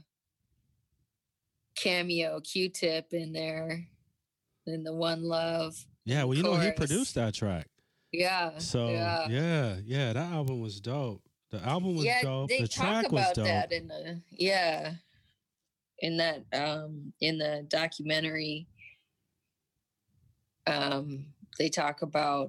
[SPEAKER 6] cameo Q-Tip in there. In the One Love.
[SPEAKER 3] Yeah, well, you know, he
[SPEAKER 6] chorus.
[SPEAKER 3] produced that track.
[SPEAKER 6] Yeah.
[SPEAKER 3] So,
[SPEAKER 6] yeah.
[SPEAKER 3] yeah, yeah, that album was dope. The album was
[SPEAKER 6] yeah,
[SPEAKER 3] dope.
[SPEAKER 6] they
[SPEAKER 3] The
[SPEAKER 6] talk
[SPEAKER 3] track was
[SPEAKER 6] about
[SPEAKER 3] dope.
[SPEAKER 6] that in the yeah. In that um in the documentary. Um they talk about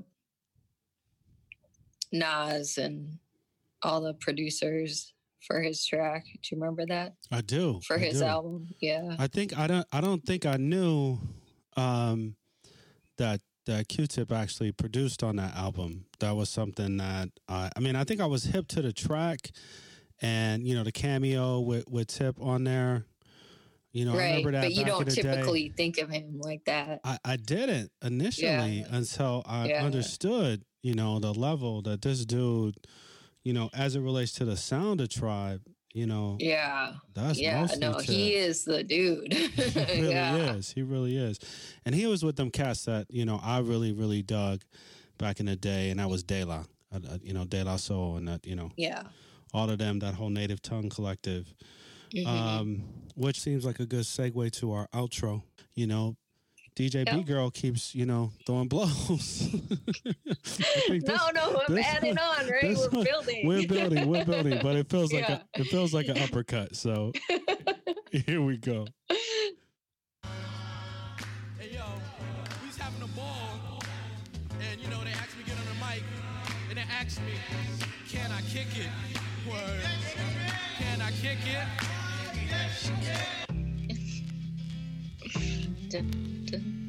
[SPEAKER 6] Nas and all the producers for his track. Do you remember that?
[SPEAKER 3] I do.
[SPEAKER 6] For
[SPEAKER 3] I
[SPEAKER 6] his
[SPEAKER 3] do.
[SPEAKER 6] album. Yeah.
[SPEAKER 3] I think I don't. I don't think I knew um, that that Q-Tip actually produced on that album. That was something that I. I mean, I think I was hip to the track, and you know the cameo with with Tip on there. You know, I
[SPEAKER 6] right.
[SPEAKER 3] remember that.
[SPEAKER 6] But you
[SPEAKER 3] back in
[SPEAKER 6] don't
[SPEAKER 3] the day.
[SPEAKER 6] typically think of him like that.
[SPEAKER 3] I, I didn't initially until I
[SPEAKER 6] Yeah.
[SPEAKER 3] understood, you know, the level that this dude, you know, as it relates to the sound of Tribe, you know,
[SPEAKER 6] Yeah.
[SPEAKER 3] that's
[SPEAKER 6] yeah,
[SPEAKER 3] mostly
[SPEAKER 6] no,
[SPEAKER 3] Tip.
[SPEAKER 6] he is the dude.
[SPEAKER 3] He really
[SPEAKER 6] yeah.
[SPEAKER 3] is. He really is. And he was with them cats that, you know, I really, really dug back in the day, and that was De La, uh, uh, you know, De La Soul, and that, you know,
[SPEAKER 6] Yeah.
[SPEAKER 3] all of them, that whole Native Tongue collective.
[SPEAKER 6] Mhm.
[SPEAKER 3] Um, which seems like a good segue to our outro. You know, D J B
[SPEAKER 6] Yep.
[SPEAKER 3] Girl keeps, you know, throwing blows. I think
[SPEAKER 6] No,
[SPEAKER 3] this-
[SPEAKER 6] no, I'm
[SPEAKER 3] this
[SPEAKER 6] adding
[SPEAKER 3] one-
[SPEAKER 6] on, right?
[SPEAKER 3] this
[SPEAKER 6] We're
[SPEAKER 3] one-
[SPEAKER 6] building.
[SPEAKER 3] We're building, we're building, but it feels like
[SPEAKER 6] Yeah.
[SPEAKER 3] a, it feels like an uppercut. So here we go.
[SPEAKER 4] Hey yo, we was having a ball, and you know they asked me to get on the mic, and they asked me, can I kick it? Word. Can I kick it?
[SPEAKER 6] Dun, dun.